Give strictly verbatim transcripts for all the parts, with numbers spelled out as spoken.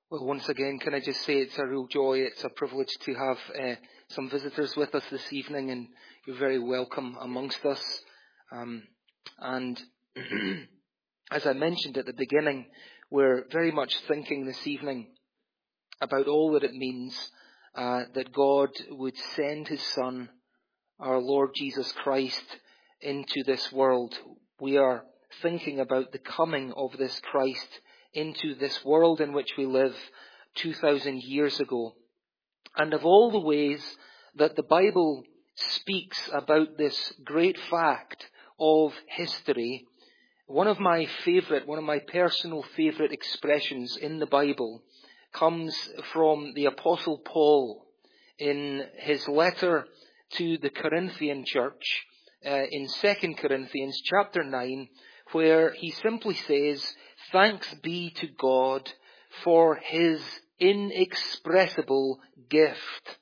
Well, once again, can I just say it's a real joy, it's a privilege to have uh, some visitors with us this evening, and you're very welcome amongst us. Um, and as I mentioned at the beginning, we're very much thinking this evening about all that it means uh, that God would send his Son, our Lord Jesus Christ, into this world. We are thinking about the coming of this Christ into this world in which we live two thousand years ago. And of all the ways that the Bible speaks about this great fact of history, one of my favourite, one of my personal favourite expressions in the Bible comes from the Apostle Paul in his letter to the Corinthian church uh, in Second Corinthians chapter nine, where he simply says, "Thanks be to God for his inexpressible gift."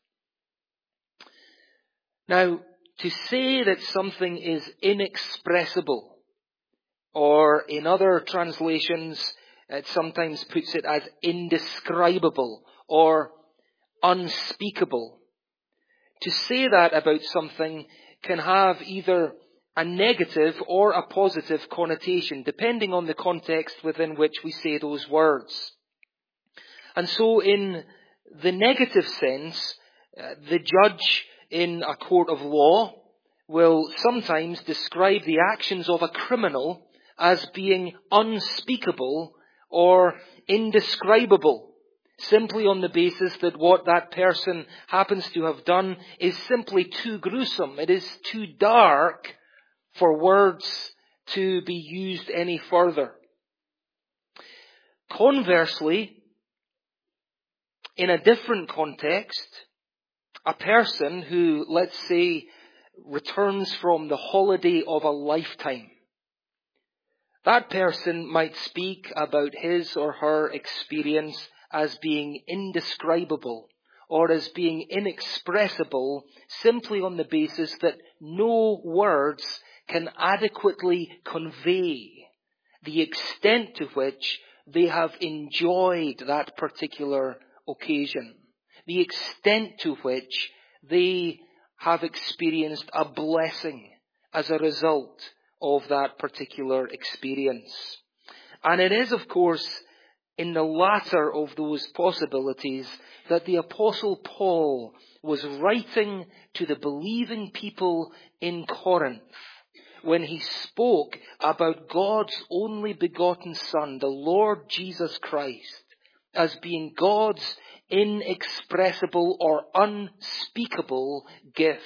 Now, to say that something is inexpressible, or in other translations, it sometimes puts it as indescribable or unspeakable. To say that about something can have either a negative or a positive connotation, depending on the context within which we say those words. And so in the negative sense, uh, the judge in a court of law will sometimes describe the actions of a criminal as being unspeakable or indescribable, simply on the basis that what that person happens to have done is simply too gruesome. It is too dark for words to be used any further. Conversely, in a different context, a person who, let's say, returns from the holiday of a lifetime, that person might speak about his or her experience as being indescribable or as being inexpressible, simply on the basis that no words can adequately convey the extent to which they have enjoyed that particular occasion, the extent to which they have experienced a blessing as a result of that particular experience. And it is, of course, in the latter of those possibilities that the Apostle Paul was writing to the believing people in Corinth when he spoke about God's only begotten Son, the Lord Jesus Christ, as being God's inexpressible or unspeakable gift.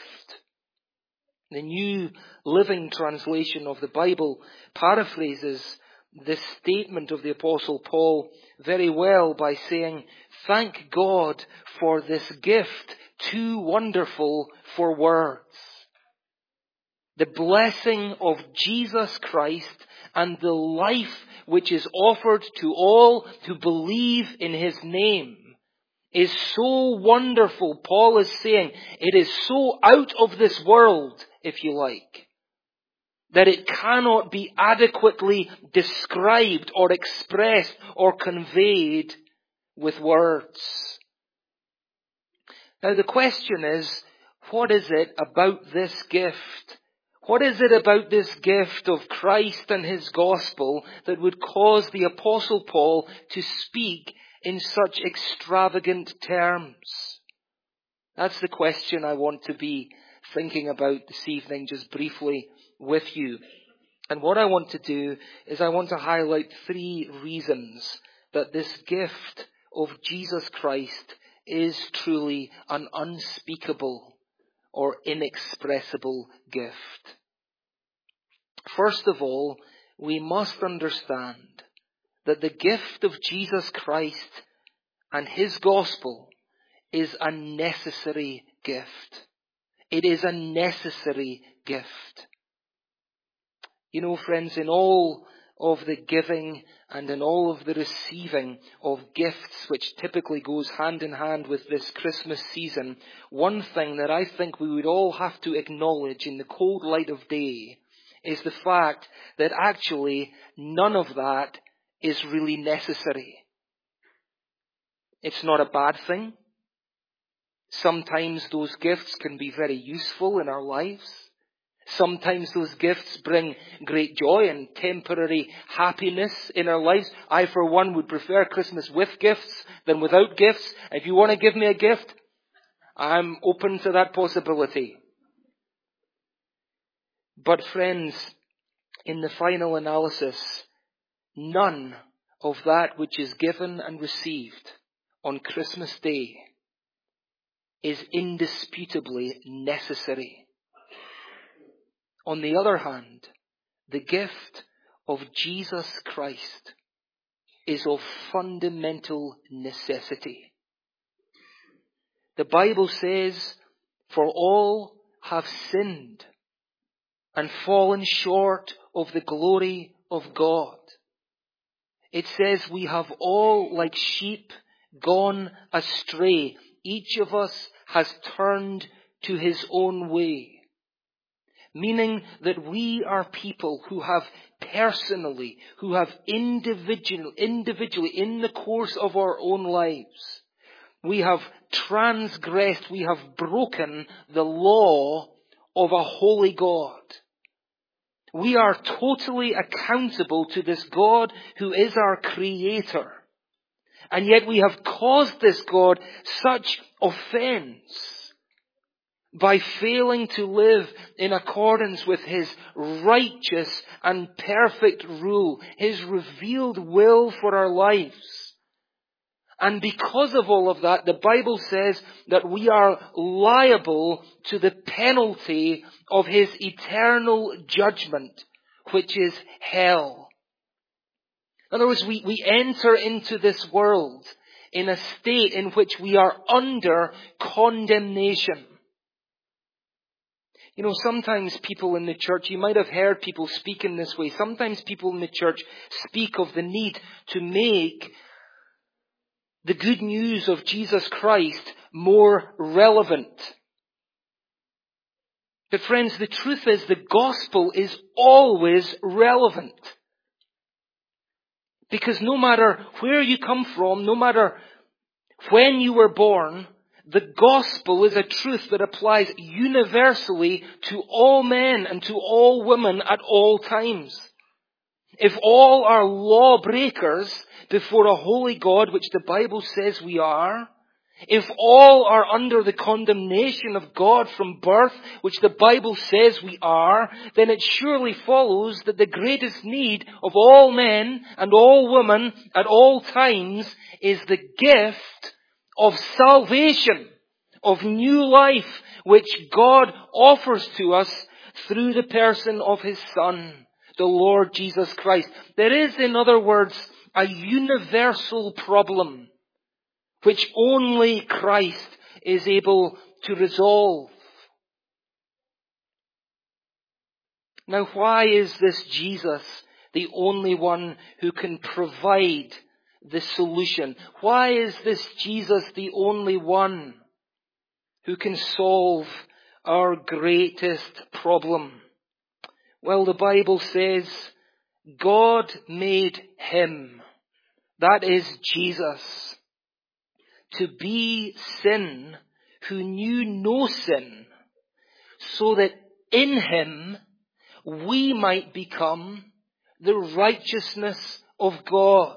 The New Living Translation of the Bible paraphrases this statement of the Apostle Paul very well by saying, "Thank God for this gift too wonderful for words." The blessing of Jesus Christ and the life which is offered to all who believe in his name is so wonderful. Paul is saying it is so out of this world, if you like, that it cannot be adequately described or expressed or conveyed with words. Now the question is, what is it about this gift? What is it about this gift of Christ and his gospel that would cause the Apostle Paul to speak in such extravagant terms? That's the question I want to be thinking about this evening, just briefly with you. And what I want to do is I want to highlight three reasons that this gift of Jesus Christ is truly an unspeakable or inexpressible gift. First of all, we must understand that the gift of Jesus Christ and his gospel is a necessary gift. It is a necessary gift. You know, friends, in all of the giving and in all of the receiving of gifts, which typically goes hand in hand with this Christmas season, one thing that I think we would all have to acknowledge in the cold light of day is the fact that actually none of that is really necessary. It's not a bad thing. Sometimes those gifts can be very useful in our lives. Sometimes those gifts bring great joy and temporary happiness in our lives. I, for one, would prefer Christmas with gifts than without gifts. If you want to give me a gift, I'm open to that possibility. But friends, in the final analysis, none of that which is given and received on Christmas Day is indisputably necessary. On the other hand, the gift of Jesus Christ is of fundamental necessity. The Bible says, "For all have sinned and fallen short of the glory of God." It says we have all, like sheep, gone astray. Each of us has turned to his own way. Meaning that we are people who have personally, who have individual, individually, in the course of our own lives, we have transgressed, we have broken the law of a holy God. We are totally accountable to this God who is our Creator. And yet we have caused this God such offense by failing to live in accordance with His righteous and perfect rule, His revealed will for our lives. And because of all of that, the Bible says that we are liable to the penalty of His eternal judgment, which is hell. In other words, we, we enter into this world in a state in which we are under condemnation. You know, sometimes people in the church, you might have heard people speak in this way. Sometimes people in the church speak of the need to make the good news of Jesus Christ more relevant. But friends, the truth is the gospel is always relevant. Because no matter where you come from, no matter when you were born, the gospel is a truth that applies universally to all men and to all women at all times. If all are lawbreakers before a holy God, which the Bible says we are, if all are under the condemnation of God from birth, which the Bible says we are, then it surely follows that the greatest need of all men and all women at all times is the gift of salvation, of new life, which God offers to us through the person of His Son, the Lord Jesus Christ. There is, in other words, a universal problem which only Christ is able to resolve. Now, why is this Jesus the only one who can provide the solution? Why is this Jesus the only one who can solve our greatest problem? Well, the Bible says God made Him, that is Jesus, to be sin who knew no sin, so that in Him we might become the righteousness of God.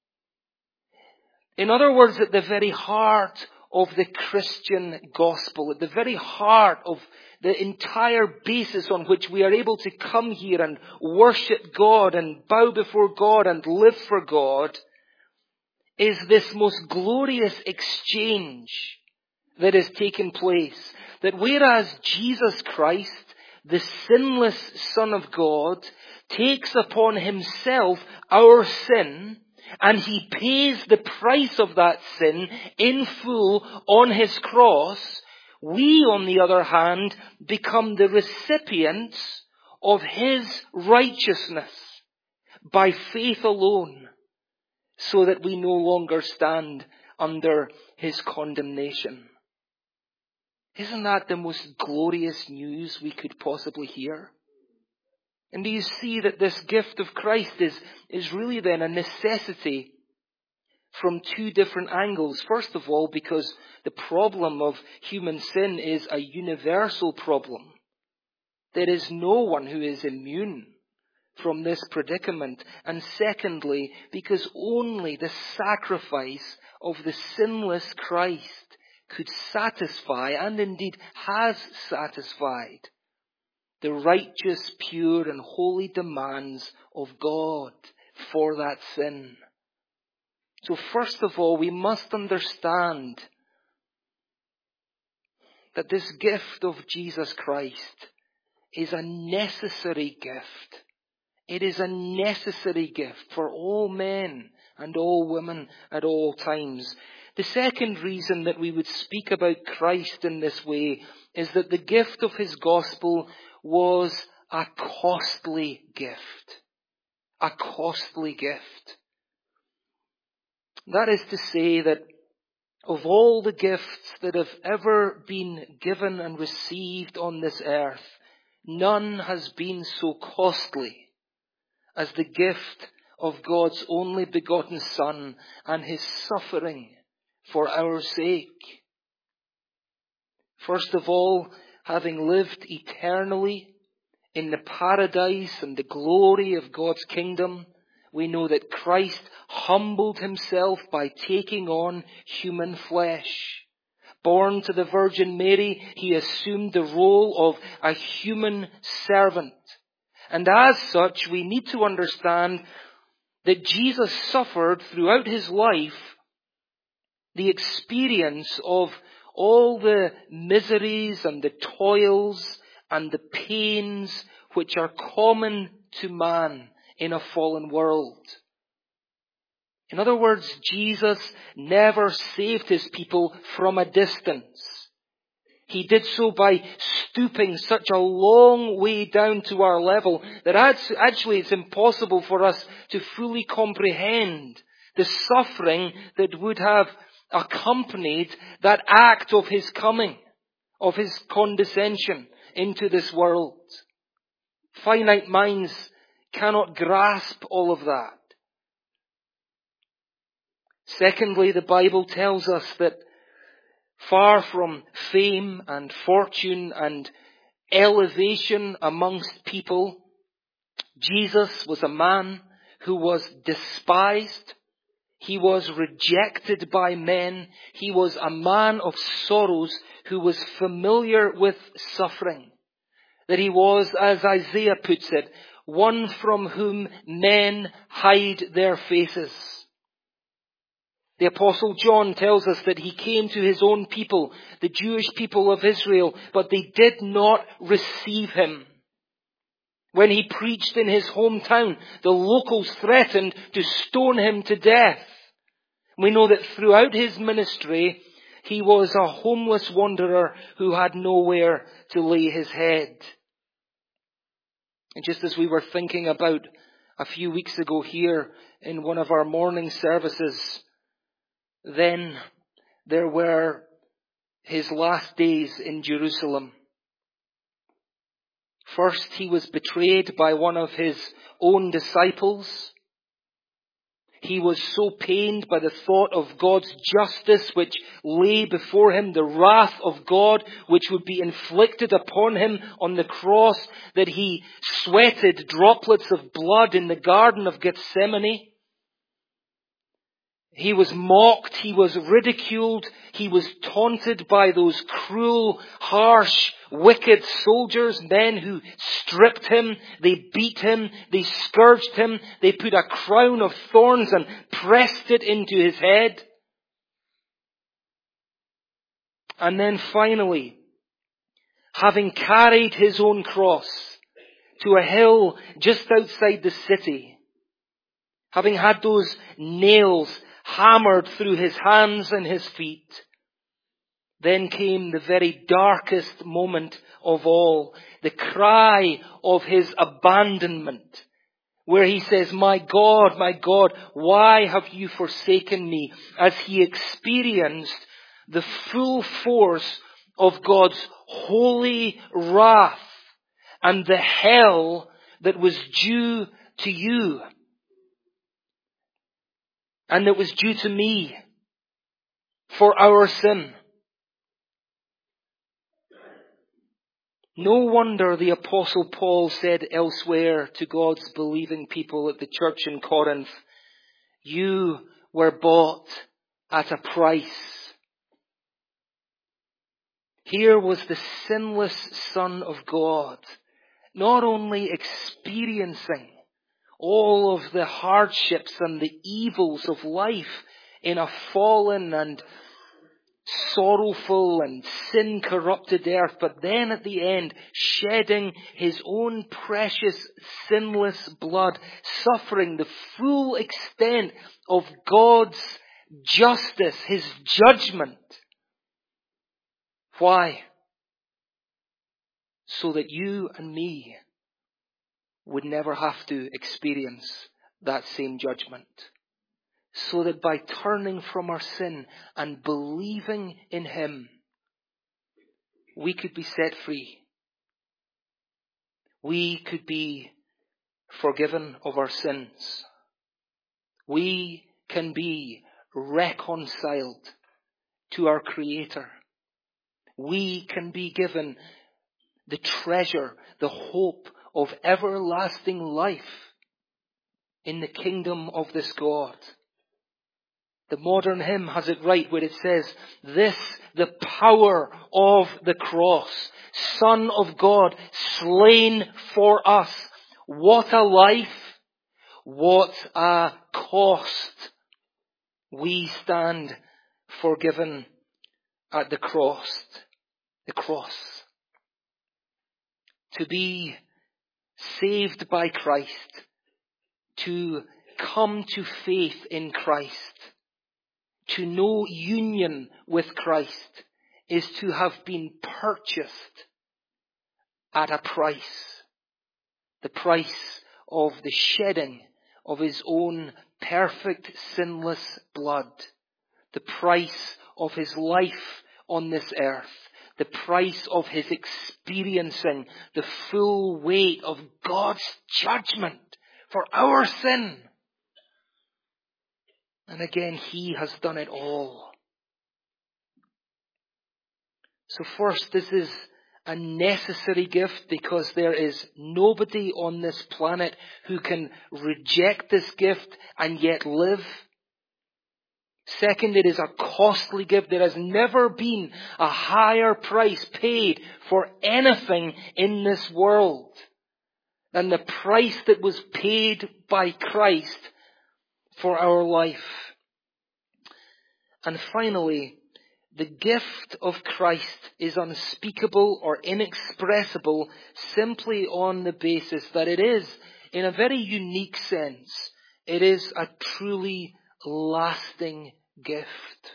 In other words, at the very heart of the Christian gospel, at the very heart of the entire basis on which we are able to come here and worship God and bow before God and live for God, is this most glorious exchange that has taken place. That whereas Jesus Christ, the sinless Son of God, takes upon Himself our sin, and He pays the price of that sin in full on His cross, we, on the other hand, become the recipients of His righteousness by faith alone, so that we no longer stand under His condemnation. Isn't that the most glorious news we could possibly hear? And do you see that this gift of Christ is, is really then a necessity from two different angles. First of all, because the problem of human sin is a universal problem. There is no one who is immune from this predicament. And secondly, because only the sacrifice of the sinless Christ could satisfy, and indeed has satisfied, the righteous, pure and holy demands of God for that sin. So first of all, we must understand that this gift of Jesus Christ is a necessary gift. It is a necessary gift for all men and all women at all times. The second reason that we would speak about Christ in this way is that the gift of his gospel was a costly gift. A costly gift. That is to say that of all the gifts that have ever been given and received on this earth, none has been so costly as the gift of God's only begotten Son and his suffering for our sake. First of all, having lived eternally in the paradise and the glory of God's kingdom, we know that Christ humbled himself by taking on human flesh. Born to the Virgin Mary, he assumed the role of a human servant. And as such, we need to understand that Jesus suffered throughout his life the experience of all the miseries and the toils and the pains which are common to man in a fallen world. In other words, Jesus never saved his people from a distance. He did so by stooping such a long way down to our level that actually it's impossible for us to fully comprehend the suffering that would have accompanied that act of his coming, of his condescension into this world. Finite minds cannot grasp all of that. Secondly, the Bible tells us that far from fame and fortune and elevation amongst people, Jesus was a man who was despised. He was rejected by men. He was a man of sorrows who was familiar with suffering. That he was, as Isaiah puts it, one from whom men hide their faces. The Apostle John tells us that he came to his own people, the Jewish people of Israel, but they did not receive him. When he preached in his hometown, the locals threatened to stone him to death. We know that throughout his ministry, he was a homeless wanderer who had nowhere to lay his head. And just as we were thinking about a few weeks ago here in one of our morning services, then there were his last days in Jerusalem. First, he was betrayed by one of his own disciples. He was so pained by the thought of God's justice which lay before him, the wrath of God which would be inflicted upon him on the cross, that he sweated droplets of blood in the Garden of Gethsemane. He was mocked, he was ridiculed, he was taunted by those cruel, harsh, wicked soldiers, men who stripped him, they beat him, they scourged him, they put a crown of thorns and pressed it into his head. And then finally, having carried his own cross to a hill just outside the city, having had those nails hammered through his hands and his feet, then came the very darkest moment of all, the cry of his abandonment, where he says, "My God, my God, why have you forsaken me?" as he experienced the full force of God's holy wrath and the hell that was due to you. and it was due to me for our sin. No wonder the Apostle Paul said elsewhere to God's believing people at the church in Corinth, you were bought at a price. Here was the sinless Son of God, not only experiencing all of the hardships and the evils of life in a fallen and sorrowful and sin-corrupted earth, but then at the end, shedding his own precious, sinless blood, suffering the full extent of God's justice, his judgment. Why? So that you and me would never have to experience that same judgment. So that by turning from our sin and believing in him, we could be set free. We could be forgiven of our sins. We can be reconciled to our Creator. We can be given the treasure, the hope of everlasting life in the kingdom of this God. The modern hymn has it right where it says, this, the power of the cross, Son of God, slain for us. What a life, what a cost. We stand forgiven at the cross. The cross. To be saved by Christ, to come to faith in Christ, to know union with Christ, is to have been purchased at a price. The price of the shedding of his own perfect, sinless blood. The price of his life on this earth. The price of his experiencing the full weight of God's judgment for our sin. And again, he has done it all. So first, this is a necessary gift because there is nobody on this planet who can reject this gift and yet live. Second, it is a costly gift. There has never been a higher price paid for anything in this world than the price that was paid by Christ for our life. And finally, the gift of Christ is unspeakable or inexpressible simply on the basis that it is, in a very unique sense, it is a truly lasting gift.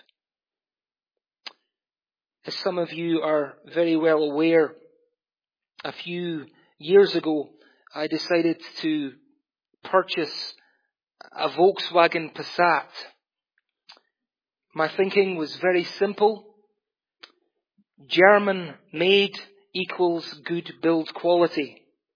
As some of you are very well aware, a few years ago, I decided to purchase a Volkswagen Passat. My thinking was very simple. German made equals good build quality.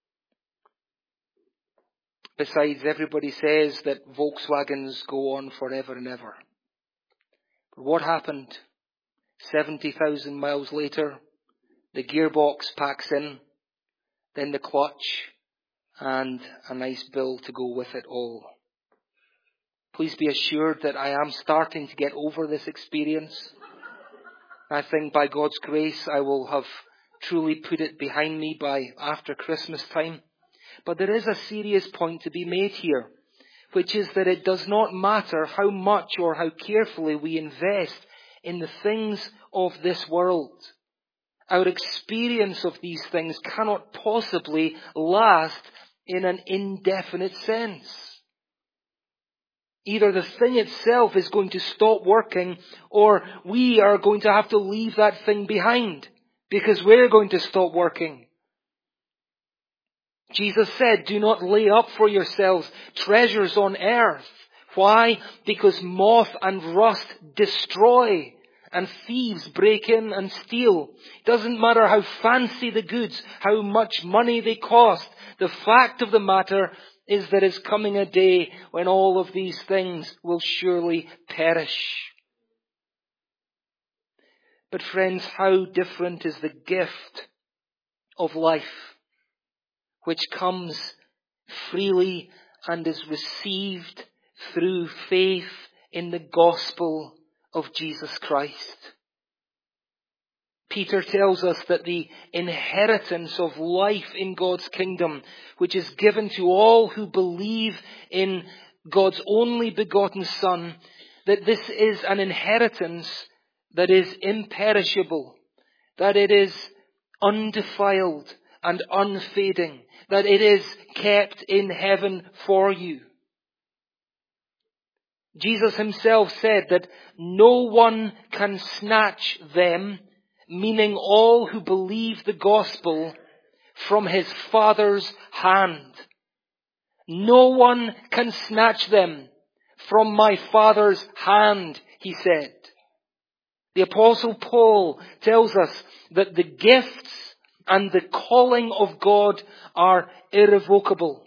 Besides, everybody says that Volkswagens go on forever and ever. But what happened? seventy thousand miles later, the gearbox packs in, then the clutch, and a nice bill to go with it all. Please be assured that I am starting to get over this experience. I think by God's grace I will have truly put it behind me by after Christmas time. But there is a serious point to be made here, which is that it does not matter how much or how carefully we invest in the things of this world. Our experience of these things cannot possibly last in an indefinite sense. Either the thing itself is going to stop working, or we are going to have to leave that thing behind because we're going to stop working. Jesus said, do not lay up for yourselves treasures on earth. Why? Because moth and rust destroy and thieves break in and steal. It doesn't matter how fancy the goods, how much money they cost. The fact of the matter is there is coming a day when all of these things will surely perish. But friends, how different is the gift of life, which comes freely and is received through faith in the gospel of Jesus Christ. Peter tells us that the inheritance of life in God's kingdom, which is given to all who believe in God's only begotten Son, that this is an inheritance that is imperishable, that it is undefiled and unfading, that it is kept in heaven for you. Jesus himself said that no one can snatch them, meaning all who believe the gospel, from his Father's hand. No one can snatch them from my Father's hand, he said. The Apostle Paul tells us that the gifts and the calling of God are irrevocable.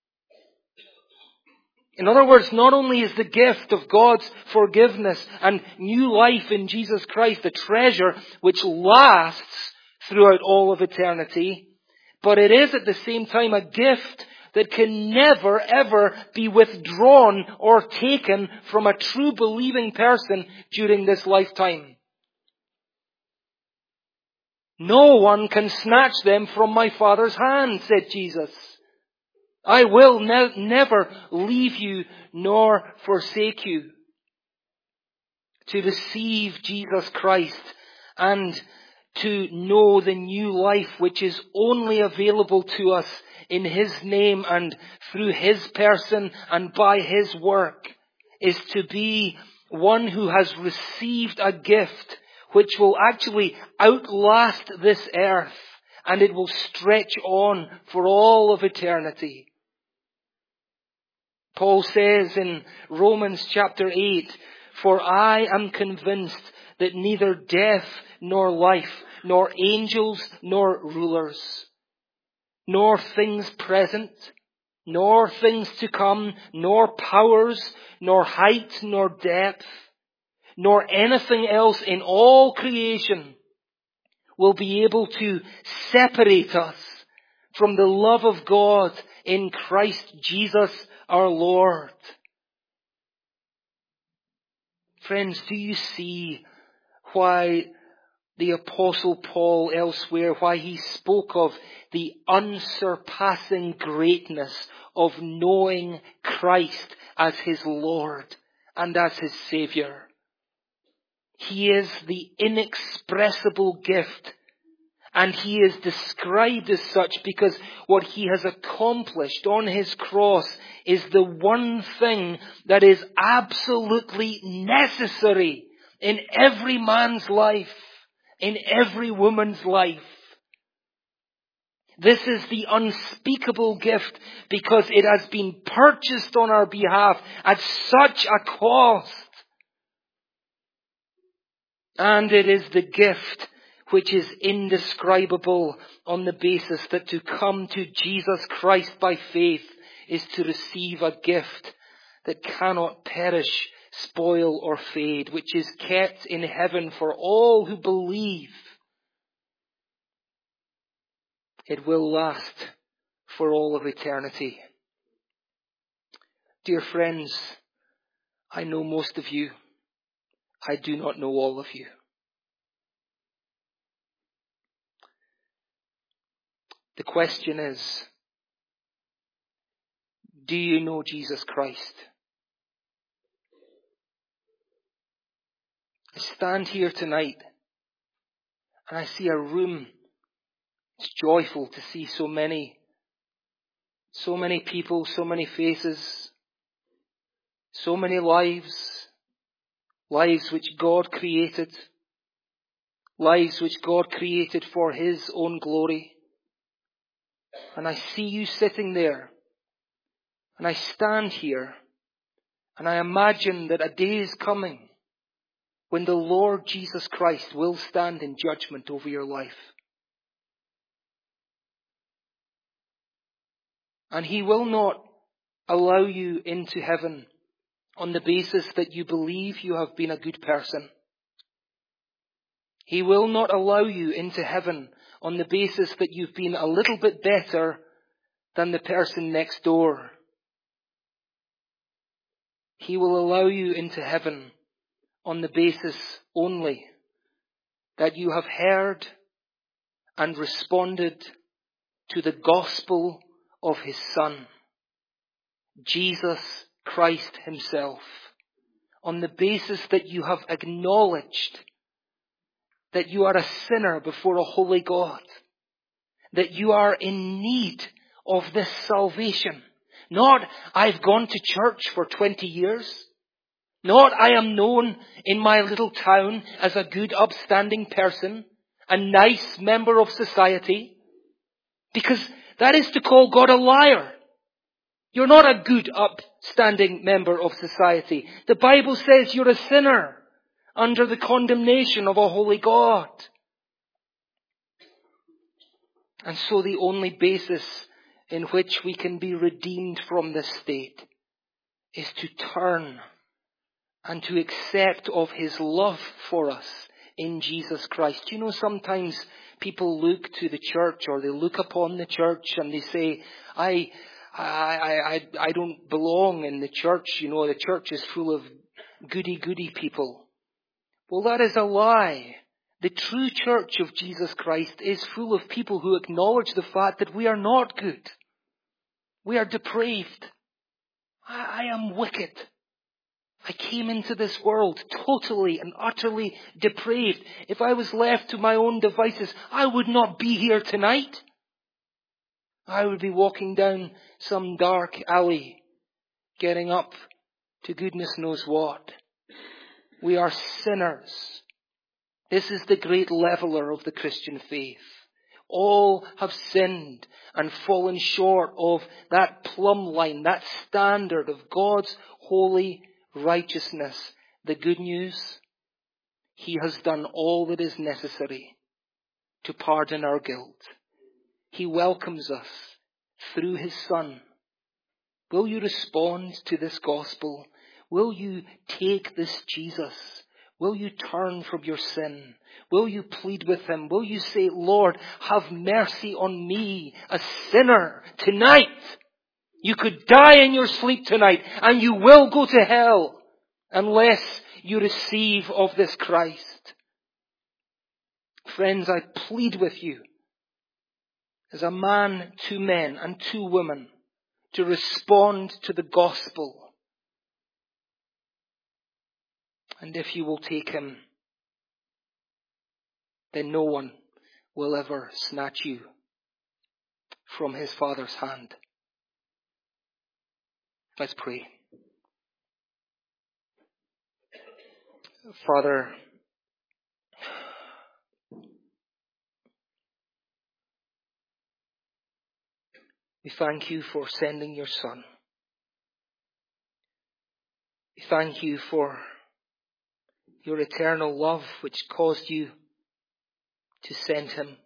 In other words, not only is the gift of God's forgiveness and new life in Jesus Christ a treasure which lasts throughout all of eternity, but it is at the same time a gift that can never ever be withdrawn or taken from a true believing person during this lifetime. No one can snatch them from my Father's hand, said Jesus. I will ne- never leave you nor forsake you. To receive Jesus Christ and to know the new life which is only available to us in His name and through His person and by His work is to be one who has received a gift which will actually outlast this earth, and it will stretch on for all of eternity. Paul says in Romans chapter eight, "For I am convinced that neither death nor life, nor angels nor rulers, nor things present, nor things to come, nor powers, nor height nor depth, nor anything else in all creation will be able to separate us from the love of God in Christ Jesus our Lord." Friends, do you see why the Apostle Paul elsewhere, why he spoke of the unsurpassing greatness of knowing Christ as his Lord and as his Saviour? He is the inexpressible gift, and he is described as such because what he has accomplished on his cross is the one thing that is absolutely necessary in every man's life, in every woman's life. This is the unspeakable gift because it has been purchased on our behalf at such a cost. And it is the gift which is indescribable on the basis that to come to Jesus Christ by faith is to receive a gift that cannot perish, spoil or fade, which is kept in heaven for all who believe. It will last for all of eternity. Dear friends, I know most of you. I do not know all of you. The question is, do you know Jesus Christ? I stand here tonight and I see a room. It's joyful to see so many, so many people, so many faces, so many lives, lives which God created, lives which God created for His own glory. And I see you sitting there, and I stand here, and I imagine that a day is coming when the Lord Jesus Christ will stand in judgment over your life. And He will not allow you into heaven on the basis that you believe you have been a good person. He will not allow you into heaven on the basis that you've been a little bit better than the person next door. He will allow you into heaven on the basis only that you have heard and responded to the gospel of his Son, Jesus Christ himself, on the basis that you have acknowledged that you are a sinner before a holy God, that you are in need of this salvation. Not, I've gone to church for twenty years. Not, I am known in my little town as a good, upstanding person, a nice member of society. Because that is to call God a liar. You're not a good, upstanding member of society. The Bible says you're a sinner under the condemnation of a holy God. And so the only basis in which we can be redeemed from this state is to turn and to accept of his love for us in Jesus Christ. You know, sometimes people look to the church, or they look upon the church and they say, I, I, I, I don't belong in the church. You know, the church is full of goody-goody people. Well, that is a lie. The true church of Jesus Christ is full of people who acknowledge the fact that we are not good. We are depraved. I, I am wicked. I came into this world totally and utterly depraved. If I was left to my own devices, I would not be here tonight. I would be walking down some dark alley, getting up to goodness knows what. We are sinners. This is the great leveler of the Christian faith. All have sinned and fallen short of that plumb line, that standard of God's holy righteousness. The good news, he has done all that is necessary to pardon our guilt. He welcomes us through his Son. Will you respond to this gospel? Will you take this Jesus? Will you turn from your sin? Will you plead with him? Will you say, Lord, have mercy on me, a sinner, tonight? You could die in your sleep tonight, and you will go to hell unless you receive of this Christ. Friends, I plead with you, as a man to men and to women, to respond to the gospel. And if you will take him, then no one will ever snatch you from his Father's hand. Let's pray. Father, we thank you for sending your Son. We thank you for your eternal love which caused you to send him.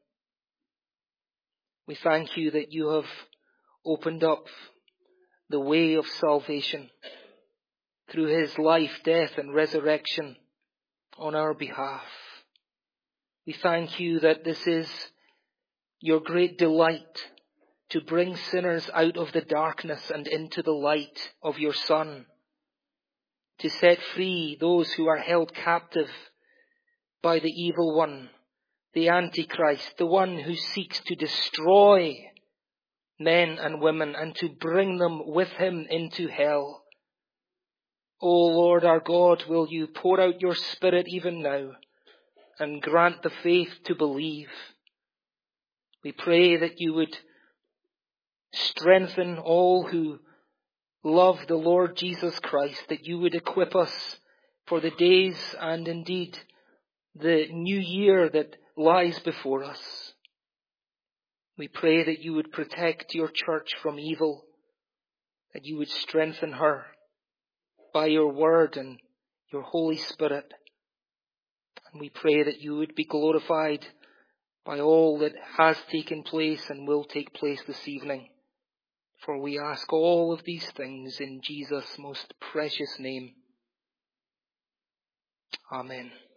We thank you that you have opened up the way of salvation through his life, death, and resurrection on our behalf. We thank you that this is your great delight, to bring sinners out of the darkness and into the light of your Son, to set free those who are held captive by the evil one, the Antichrist, the one who seeks to destroy men and women and to bring them with him into hell. O Lord our God, will you pour out your Spirit even now and grant the faith to believe? We pray that you would strengthen all who love the Lord Jesus Christ, that you would equip us for the days and indeed the new year that lies before us. We pray that you would protect your church from evil, that you would strengthen her by your word and your Holy Spirit. And we pray that you would be glorified by all that has taken place and will take place this evening. For we ask all of these things in Jesus' most precious name. Amen.